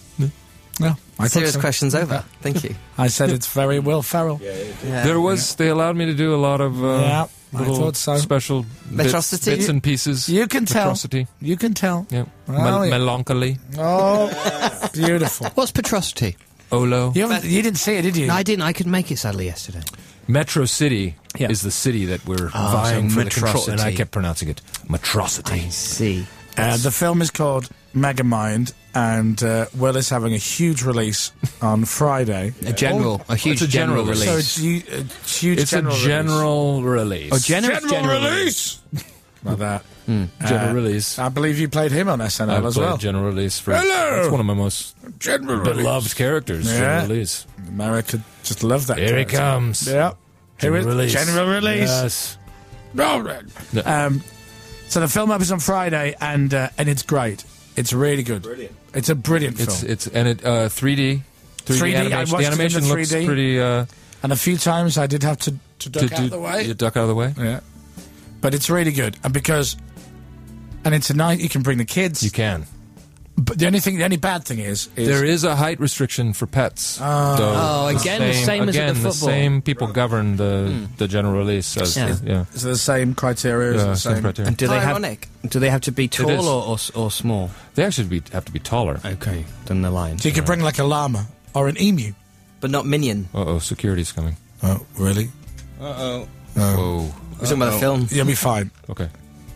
No, I Serious thought so. questions over. Thank you. I said it's very Will Ferrell. Yeah, Yeah. There was. They allowed me to do a lot of uh, Yeah, I little thought so. special bits, Metrocity? bits and pieces. You can tell. Metrocity. You can tell. Yeah. Well, Mel- yeah. Melancholy. Oh, beautiful. What's Petrosity? Olo. You, haven't, you didn't see it, did you? No, I didn't. I couldn't make it sadly yesterday. Metro City Yeah. is the city that we're Oh, vying so for the control, and I Metrocity. kept pronouncing it Metrocity. See. Uh, the film is called Megamind, and uh, Will is having a huge release on Friday. A general, a huge it's a general general, So release. it's hu- a huge It's general a general release. Oh, general, release. General release! Like that. general Uh, release. I believe you played him on S N L I've as played well. general release for. Hello! That's one of my most General beloved characters. Yeah. General release. America just love that. Here he character. comes. Yeah. Here General it- release. General release. Yes. No, Red. Yeah. Um, so the film opens on Friday, and uh, and it's great. It's really good. Brilliant. It's a brilliant It's film. it's and it uh, three D. three D, I animation. watched The it in animation the looks three D. pretty. Uh, And a few times I did have to, to duck to out do- of the way. You duck out of the way. Yeah. But it's really good. And because... And it's a night you can bring the kids. You can. But the only thing, the only bad thing is... is There is a height restriction for pets. Ah. though. Oh, again, the same as at again, the the football. same people govern the the general release. As, Yeah. yeah. Is it the same criteria? Is it Yeah, the same same? criteria. And do they have? Ironic. Do they have to be is. tall or, or or small? They actually be, have to be taller. Okay, than the lion. So you could bring like a llama or an emu. But not Minion. Uh oh, security's coming. Oh, really? Whoa. We're talking about a film. You'll be fine. Okay.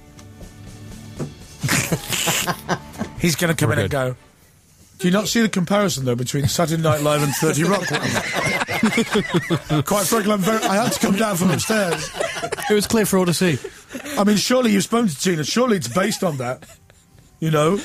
He's going to come We're in and good. go, do you not see the comparison, though, between Saturday Night Live and thirty Rock? Quite frankly, I'm very, I had to come down from upstairs. It was clear for all to see. I mean, surely you've spoken to Tina. Surely it's based on that. You know?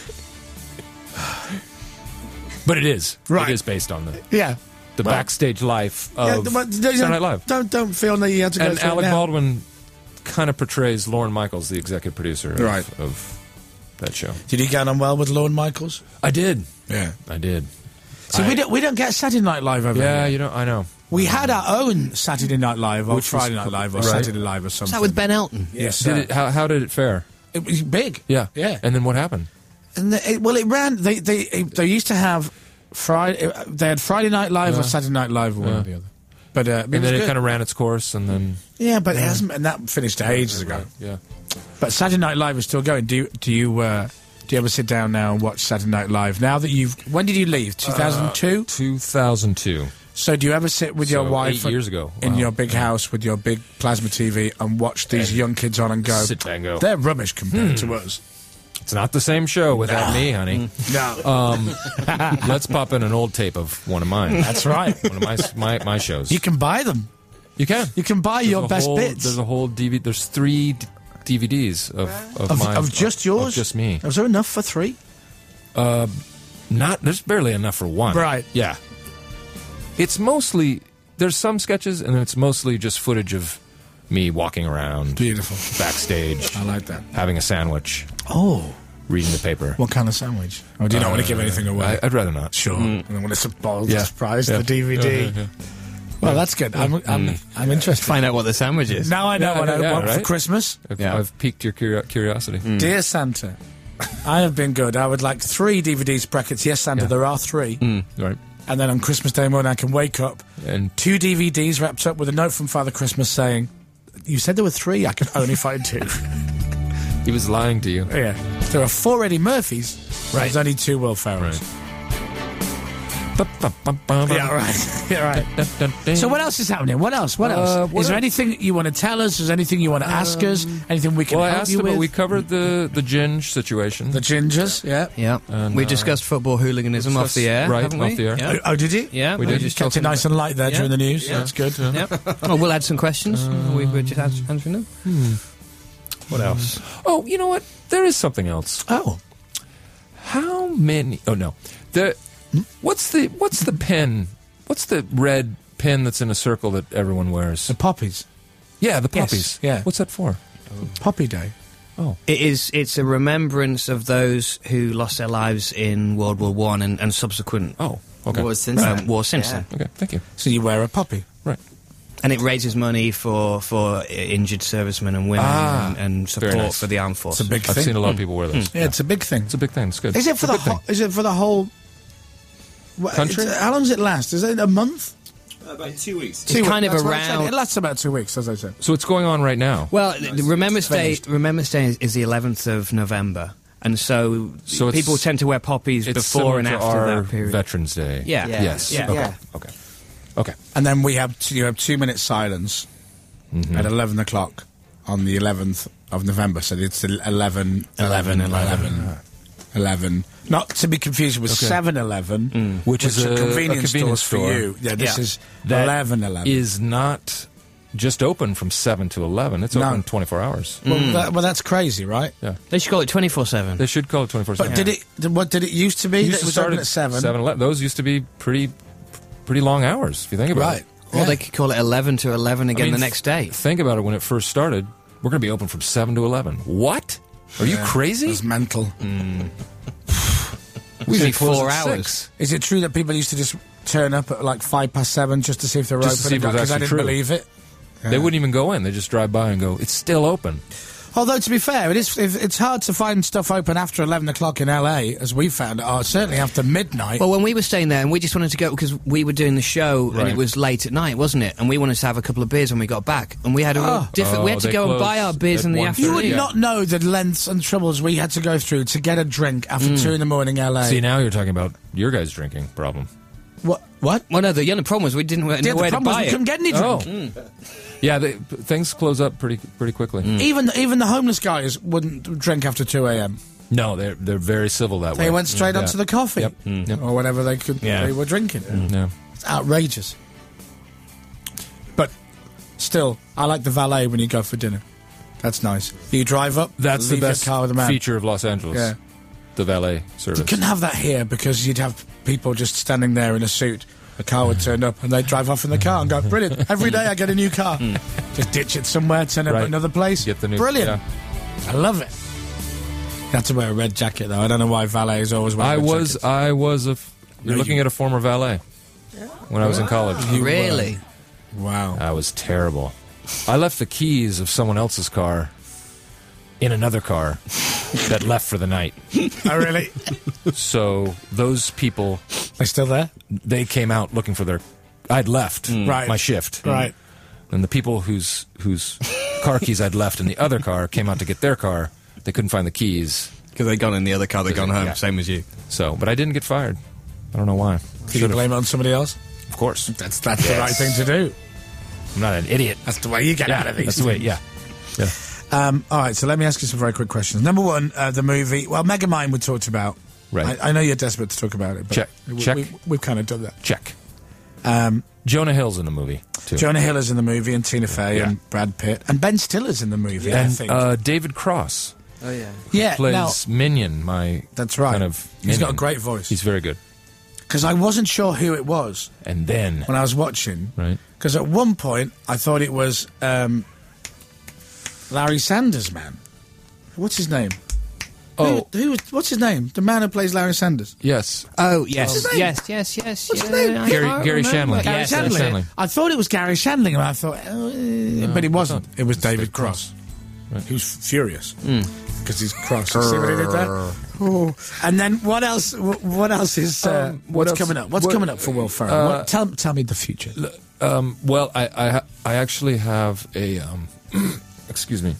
But it is. Right. It is based on the, Yeah. the Well, backstage life Yeah, of but don't- Saturday Night Live. Don't, don't feel that you had to go And through it Alec now. Baldwin kind of portrays Lorne Michaels, the executive producer of, Right. of that show. Did you get on well with Lorne Michaels? I did. Yeah. I did. So I- we don't we don't get Saturday Night Live over Yeah, here. you know, I know. We had our own Saturday Night Live or Which was- Friday Night Live or right. Saturday Live or Was something. that with Ben Elton? Yes, Did sir. it, how, how did it fare? It was big. Yeah. Yeah. And then what happened? And the, it, well, it ran. They they they used to have Friday. They had Friday Night Live Yeah. or Saturday Night Live, or one Yeah. or the other. But uh, I mean, And then was it good. kind of ran its course, and then yeah, but it hasn't, and that finished ages ago. yeah. But Saturday Night Live is still going. Do you do you uh, do you ever sit down now and watch Saturday Night Live? Now that you've when did you leave? two thousand two two thousand two. So do you ever sit with your So wife eight years ago. in Wow. your big house with your big plasma T V and watch these young kids on and go? Sit back and go. They're rubbish compared to us. It's not the same show without me, honey. No, Um, let's pop in an old tape of one of mine. that's right. One of my my, my shows. You can buy them. You can. You can buy There's your a best whole, bits There's a whole D V D. There's three d- D V Ds of of, of, my of just yours. of just me. Was there enough for three? Not there's barely enough for one. Right. Yeah. It's mostly there's some sketches and it's mostly just footage of me walking around Beautiful. backstage, I like that. having a sandwich, Oh, reading the paper. what kind of sandwich? Oh, do you not want to give anything away? I, I'd rather not. Sure. I don't want to spoil Yeah. the surprise, Yeah. the D V D. Yeah, yeah, yeah. Well, that's good. I'm, I'm, I'm interested. Find out what the sandwich is. Now I know Yeah, what I yeah, want for right? Christmas. I've, Yeah. I've piqued your curio- curiosity. Dear Santa, I have been good. I would like three D V Ds brackets. Yes, Santa, Yeah. there are three. Right. And then on Christmas Day morning, I can wake up, And two D V Ds wrapped up with a note from Father Christmas saying, "You said there were three. I can only find two." he was lying to you. Yeah, there are four Eddie Murphys. Right. There's only two Will Ferrells. Yeah, right. Yeah, right. So what else is happening? What else? What else? Uh, what is there el- anything you want to tell us? Is there anything you want to ask us? Anything we can Well, I help asked you about. with? We covered the the Ginge situation. The Gingers, yeah. Yeah. And, we uh, discussed football hooliganism off the air, right, haven't off we? the air. Yeah. Oh, oh, did you? Yeah, We we did. just Kept it talking nice and light there Yeah. during the news. Yeah. That's good. Yep. Oh, we'll add some questions. we were just ans- answering them. What else? Oh, you know what? There is something else. Oh, How many? Oh no. The what's the what's the pen? What's the red pin that's in a circle that everyone wears? the poppies. Yeah, the Yes, poppies. yeah. What's that for? Poppy Day. Oh, It is. It's a remembrance of those who lost their lives in World War One and, and subsequent oh, okay, Wars since um, then. war since Yeah. then. okay. Thank you. So you wear a poppy. Right. And it raises money for for injured servicemen and women Ah, and, and very support nice. for the armed It's forces. a big I've thing. seen a lot of people wear those. Yeah, it's a big thing. It's a big thing. It's good. Is it for It's the a good whole? thing. Is it for the whole wha- Country? it's- How long does it last? Is it a month? About two weeks. It's kind of That's what I said. around- It lasts about two weeks, as I said. So it's going on right now. Well, the Remembrance Day. finished. Remembrance Day is, is the eleventh of November, and so, So it's- people tend to wear poppies It's before similar and to after our that period. Veterans Day. Yeah. Yeah. Yes. Yeah. Okay. Yeah. Okay. Okay. And then we have two, you have two minutes silence Mm-hmm. at eleven o'clock on the eleventh of November. So it's el- eleven, eleven, eleven, eleven. Not to be confused with Okay. seven eleven, Which is are a- a convenience, convenience stores store. for you. Yeah, this Yeah. is That eleven eleven. Is not just open from seven to eleven. It's No. open twenty-four hours. well, that, well, that's crazy, right? Yeah. They should call it twenty-four seven. They should call it twenty-four But seven. did it? did- What did it used to be? Used that to it was start open at seven. seven eleven. Those used to be pretty, pretty long hours. If you think about Right. it. Or Yeah. they could call it eleven to eleven again I mean, the next day. Think about it. When it first started, we're going to be open from seven to eleven. What? Are you Yeah, crazy? It's mental. We say need close four at hours. six. Is it true that people used to just turn up at like five past seven just to see if they were Just to open? see if it was Because I actually didn't true. believe it. They wouldn't even go in. They just drive by and go, it's still open. Although to be fair, it is if it's hard to find stuff open after eleven o'clock in L A, as we found, or certainly after midnight. Well, when we were staying there, and we just wanted to go because we were doing the show, and Right. it was late at night, wasn't it? And we wanted to have a couple of beers when we got back, and we had a real Oh. different. we Oh, had to they go and closed buy our beers at in the one afternoon. you would Yeah. not know the lengths and troubles we had to go through to get a drink after two in the morning, L A. See, now you're talking about your guys' drinking problem. what? What? Well, no, the only problem was we didn't know Yeah, the where to problem was buy we it. couldn't get any drink. Oh. Yeah, they, things close up pretty pretty quickly. Even even the homeless guys wouldn't drink after two a m. No, they're they're very civil that way. They went straight Yeah. onto the coffee Yep. Mm. Yep. or whatever they could Yeah. they were drinking. Yeah. It's outrageous. But still, I like the valet when you go for dinner. That's nice. You drive up. That's leave the your best car with the man. feature of Los Angeles. Yeah. The valet service. You couldn't have that here because you'd have people just standing there in a suit. A car would turn up and they'd drive off in the car and go, brilliant. Every day I get a new car. Just ditch it somewhere, turn up Right. at another place. Get the new Brilliant. yeah. I love it. You have to wear a red jacket though. I don't know why valets always wear I red was jackets. I was a. F- you're No, looking you- at a former valet. When I was in college, You Really? were. Wow. I was terrible. I left the keys of someone else's car in another car that left for the night. Oh, really? So those people, They still there? they came out looking for their. I'd left Right. my shift. Right. And the people whose whose car keys I'd left in the other car, came out to get their car. They couldn't find the keys. Because they'd gone in the other car, they'd gone home, Yeah. same as you. So, but I didn't get fired. I don't know why. Did you Should've. blame it on somebody else? Of course. That's that's the Yes. right thing to do. I'm not an idiot. That's the way you get out of these That's the way, things. yeah. Yeah. Um, all right, so let me ask you some very quick questions. Number one, uh, the movie. Well, Megamind we talked about. Right. I, I know you're desperate to talk about it. But Check. We, Check. We, we've kind of done that. Check. Um, Jonah Hill's in the movie, too. Jonah Hill is in the movie, and Tina Fey, Yeah. and Brad Pitt, and Ben Stiller's in the movie. I and think. uh, David Cross Oh, yeah. yeah, plays now, Minion, my that's right. kind of He's got a minion. great voice. He's very good. Because I wasn't sure who it was And then, when I was watching. right? Because at one point I thought it was um, Larry Sanders, man. What's his name? Oh, Who, who? was- What's his name? The man who plays Larry Sanders. yes. Oh, yes, What's his name? yes, yes, yes. What's his yeah, name? I Gary- can't Gary remember. Shandling. Gary Yes, Gary Shandling. Shandling. I thought it was Gary Shandling, and I thought, oh, but it wasn't. not. It was It's David David Cross. Right. He was furious because he's cross. You see what he did there? Oh. And then what else? wh- What else is? Uh, Um, what what's else- coming up? What's what- coming up for Will Ferrell? uh, What- tell tell me the future. Um, well, I, I, ha- I actually have a, um, excuse me,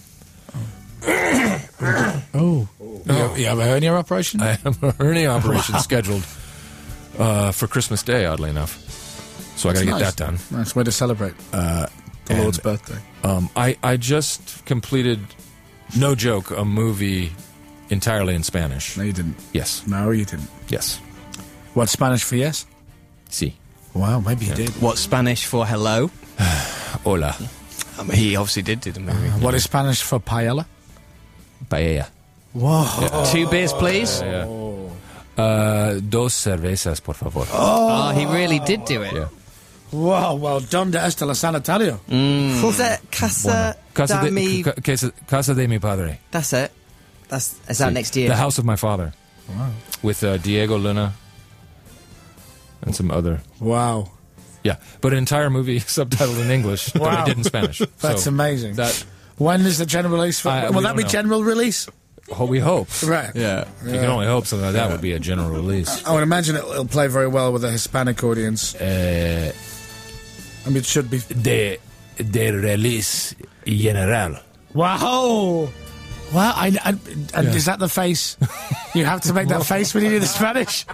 Oh, you, have, you have a hernia operation? I have a hernia operation scheduled uh, for Christmas Day, oddly enough. So I got to get Nice. that done. Nice way to celebrate uh, the and- Lord's birthday. Um, I, I just completed, no joke, a movie entirely in Spanish. No, you didn't. Yes, No, you didn't. yes. What, Spanish for yes? Si. Wow, maybe you did. What's Spanish for hello? Hola. Um, he obviously did do the movie. What is Spanish for paella? Paella. Whoa. Two beers, please. Yeah. Uh, dos cervezas, por favor. Oh, he really did do it. Yeah. Wow, well done de esta la sanitario. Was it Casa, Casa da de, mi... ca- casa, casa de mi padre. That's it. That's It's out Si. next year. The House of My Father. Wow. With uh, Diego Luna and some other. Wow. Yeah, but an entire movie subtitled in English that Wow. I did in Spanish. That's So amazing. That When is the general release? For, I- will we that don't be know. general release? oh, we hope. Right. Yeah. You can only hope something like that would be a general release. I would imagine it'll, it'll play very well with a Hispanic audience. Uh, I mean, it should be. de, de release general. Wow. Wow. I, I, and Is that the face? You have to make that face when you do the Spanish?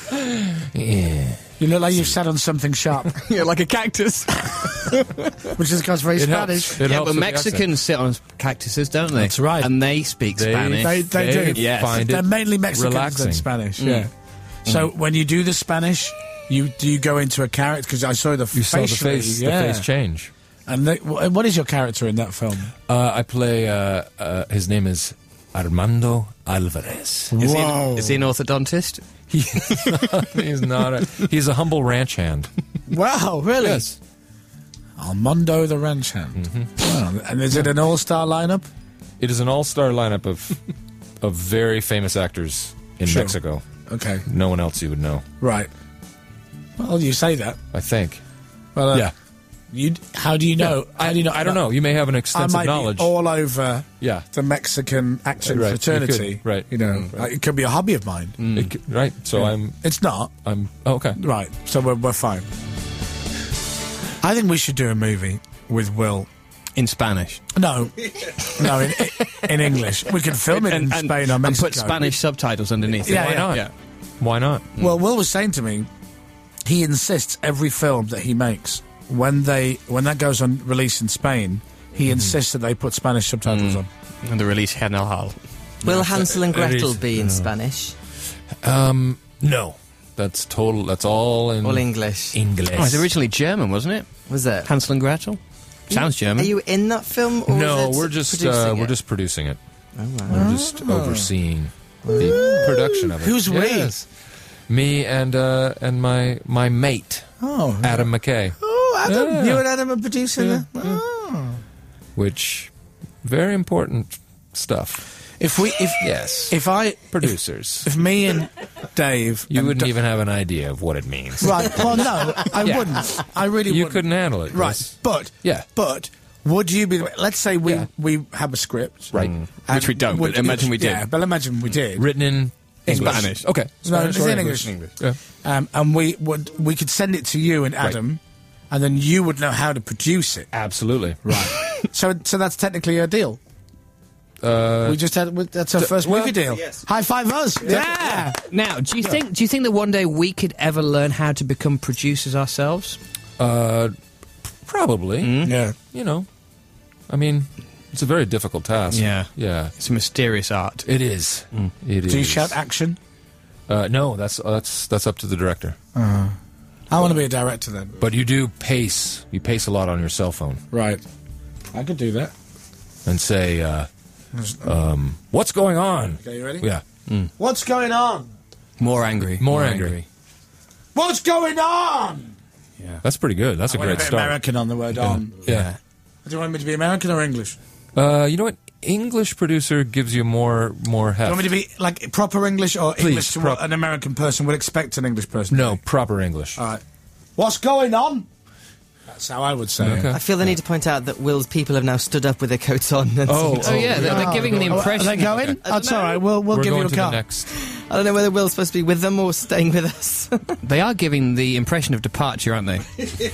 Yeah. You look like you've sat on something sharp, Yeah, like a cactus. which is because very It Spanish. helps. It yeah, helps but with the accent. Mexicans sit on cactuses, don't they? That's right. And they speak They- Spanish. They, they, They do. Yes. find They're it mainly Mexicans relaxing. than Spanish. Yeah. So when you do the Spanish, you do you go into a character? Because I saw the You saw the facially, face, yeah. the face change. And they, wh- what is your character in that film? Uh, I play. Uh, uh, his name is Armando Alvarez. Is, he Whoa. an, is he an orthodontist? He, he's not. A, he's a humble ranch hand. Wow, really? Yes. Armando the Ranch Hand. Mm-hmm. Wow. And is it an all-star lineup? It is an all-star lineup of of very famous actors in Sure. Mexico. Okay, No one else you would know. right. Well, you say that. I think. Well, uh, yeah. You, how do you know? How I, do you know? I don't know. You may have an I extensive might knowledge. be all over yeah. the Mexican acting Right, you fraternity. could, right. You know, Mm, right. it could be a hobby of mine. It c- right. So Yeah. I'm. It's not. I'm. Oh, okay. Right. So we're, we're fine. I think we should do a movie with Will. In Spanish. No, no, in, in English. We could film it in Spain or and Mexico. put Spanish subtitles underneath Yeah, it. Why yeah. not? Yeah. Why not? Well, Will was saying to me, he insists every film that he makes, when they when that goes on release in Spain, he insists that they put Spanish subtitles on. And the release General. Will Hansel and It is- Gretel be in no. Spanish? Um. No. That's total. That's all in All English? English. Oh, it's originally German, wasn't it? Was it? Hansel and Gretel? Sounds German. Are you in that film? Or No, is it we're just producing uh, we're it? just producing it. Oh, wow. We're just overseeing the production of it. Who's we? Yes. Me and uh, and my my mate Oh, Adam McKay, oh, Adam, Yeah. you and Adam are producing Yeah, it. Oh. which very important stuff. If we, if Yes. if I, Producers. if me and Dave, You and wouldn't D- even have an idea of what it means. right? Well, no, I Yeah. wouldn't. I really You wouldn't. couldn't handle it. Right, Chris. but Yeah. but would you be? the- Let's say we Yeah. we have a script, Right. and Which we don't, but imagine we did. Yeah, but imagine we did. Written in English. Spanish. Okay. No, Spanish it's or in English. English. Yeah. Um, and we would we could send it to you and Adam, and then you would know how to produce it. Absolutely. Right. so, so that's technically a deal. Uh, we just had that's our first well, movie deal. yes. High five us! Yeah. Now, do you think do you think that one day we could ever learn how to become producers ourselves? uh, probably. Yeah. You know, I mean, it's a very difficult task. Yeah. Yeah. It's a mysterious art. It is. It is. Do you shout action? Uh, no, that's that's that's up to the director. I want to be a director then. But you do pace. You pace a lot on your cell phone Right. I could do that. and say, uh, um, "What's going on?" Okay, you ready? Yeah. What's going on? More angry. More angry. What's going on? That's pretty good. That's a I want great a bit start. American on the word on. Yeah. Do you want me to be American or English? Uh, you know what? English producer gives you more more Do you heft. want me to be like proper English or Please, English to prop- what an American person would expect an English person to No, be? proper English. All right. What's going on? That's how I would say Okay. it. I feel the need to point out that Will's people have now stood up with their coats on. And Oh, Oh yeah, they're, they're giving the Oh, impression. are they going? That's all right. We'll, we'll We're give going you a to car. the next. I don't know whether Will's supposed to be with them or staying with us. They are giving the impression of departure, aren't they?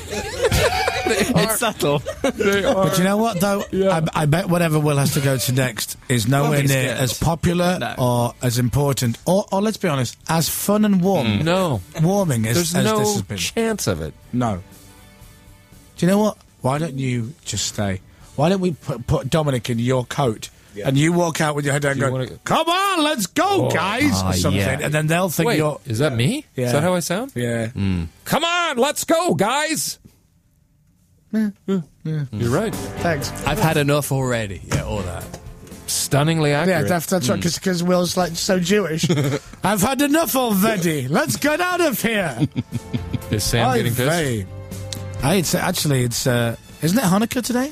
It's subtle. But you know what, though? I, I bet whatever Will has to go to next is nowhere Won't be near scared. as popular No. or as important, or, or let's be honest, as fun and warm, No, warming as, there's as no this has been. chance of it. No. Do you know what? Why don't you just stay? Why don't we put, put Dominic in your coat and you walk out with your head down Do you going, wanna- come on, let's go, Oh, guys, ah, or something. yeah. And then they'll think Wait, you're... is that me? Yeah. Is that how I sound? Yeah. Come on, let's go, guys. Yeah, You're right. Thanks. I've had enough already. Yeah, all that. Stunningly Yeah, accurate. that's, that's right, because Will's like so Jewish. I've had enough already. Let's get out of here. Is Sam Oy getting pissed? vey. Hey, it's actually it's uh, isn't it Hanukkah today?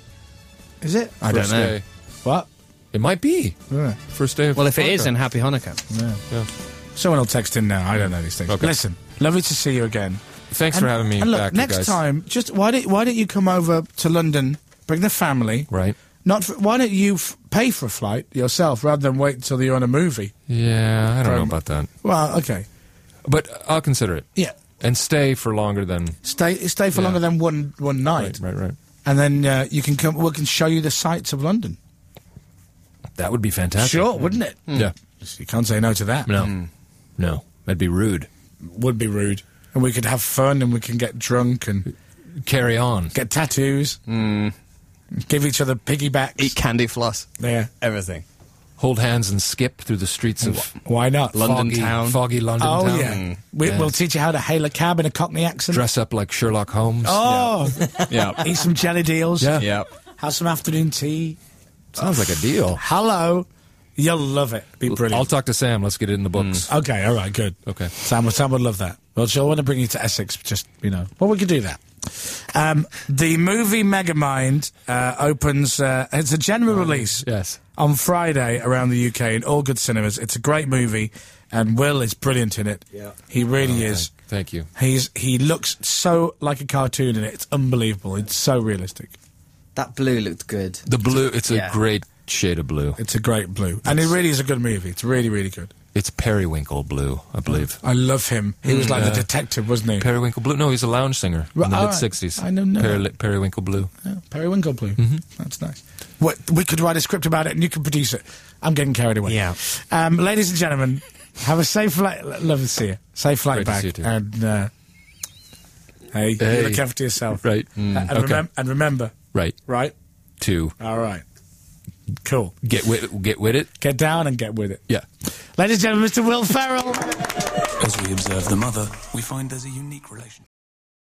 Is it? I First day. What? It might be. Yeah. First day of Well, if it is, Hanukkah. then happy Hanukkah. Yeah. Someone will text in now. I don't know these things. Okay. Listen, lovely to see you again. Thanks and, for having me and look, back, you next guys. time, just why don't why don't you come over to London? Bring the family. Right. Not for, why don't you f- pay for a flight yourself rather than wait until you're on a movie? Yeah, I don't know Um, about that. Well, okay. But I'll consider it. Yeah. And stay for longer than... Stay stay for Yeah. longer than one one night, Right, right, right. and then uh, you can come. We can show you the sights of London. That would be fantastic. Sure, wouldn't it? Yeah. You can't say no to that. No. No. That'd be rude. Would be rude. And we could have fun, and we can get drunk and Carry on. get tattoos. Give each other piggybacks. Eat candy floss. Yeah. Everything. Hold hands and skip through the streets of Why not? London foggy, town. foggy London Oh town. yeah. We, Yeah. We'll teach you how to hail a cab in a Cockney accent. Dress up like Sherlock Holmes. Oh, Yeah. eat some jelly deals. Yeah. Yeah. Have some afternoon tea. Sounds like a deal. Hello. You'll love it. Be brilliant. I'll talk to Sam. Let's get it in the books. Okay, all right, good. Okay. Sam, Sam would love that. Well, she'll want to bring you to Essex, just, you know. Well, we could do that. Um, the movie Megamind uh, opens, uh, it's a general release Yes. on Friday around the U K in all good cinemas. It's a great movie, and Will is brilliant in it. Yeah. He really is. Thank you. He's He looks so like a cartoon in it. It's unbelievable. It's so realistic. That blue looked good. The blue, it's a Yeah. great shade of blue. It's a great blue. And it really is a good movie. It's really, really good. It's periwinkle blue, I believe. I love him. He was like Yeah. the detective, wasn't he? Periwinkle blue? No, he's a lounge singer Right, in the all right. mid sixties. I know- know Peri- that. periwinkle blue. Yeah, Periwinkle Blue. Mm-hmm. That's nice. What, we could write a script about it and you could produce it. I'm getting carried away. Yeah. Um, ladies and gentlemen, have a safe flight. Love to see you. Safe flight Great to back. see you too. And, uh, hey, Hey. you look after yourself. Right. Uh, and, Okay. remem- and remember, Right. right? Two. All right. Cool. Get with, get with it. Get down and get with it. Yeah. Ladies and gentlemen, Mister Will Ferrell. As we observe the mother, we find there's a unique relation.